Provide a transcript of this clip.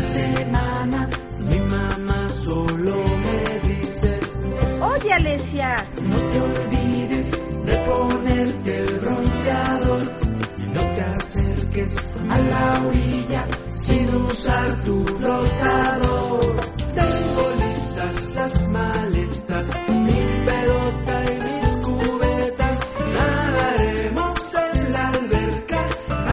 semana mi mamá solo me dice: Oye, Alesia, no te olvides de ponerte el bronceador y no te acerques a la orilla sin usar tu flotador.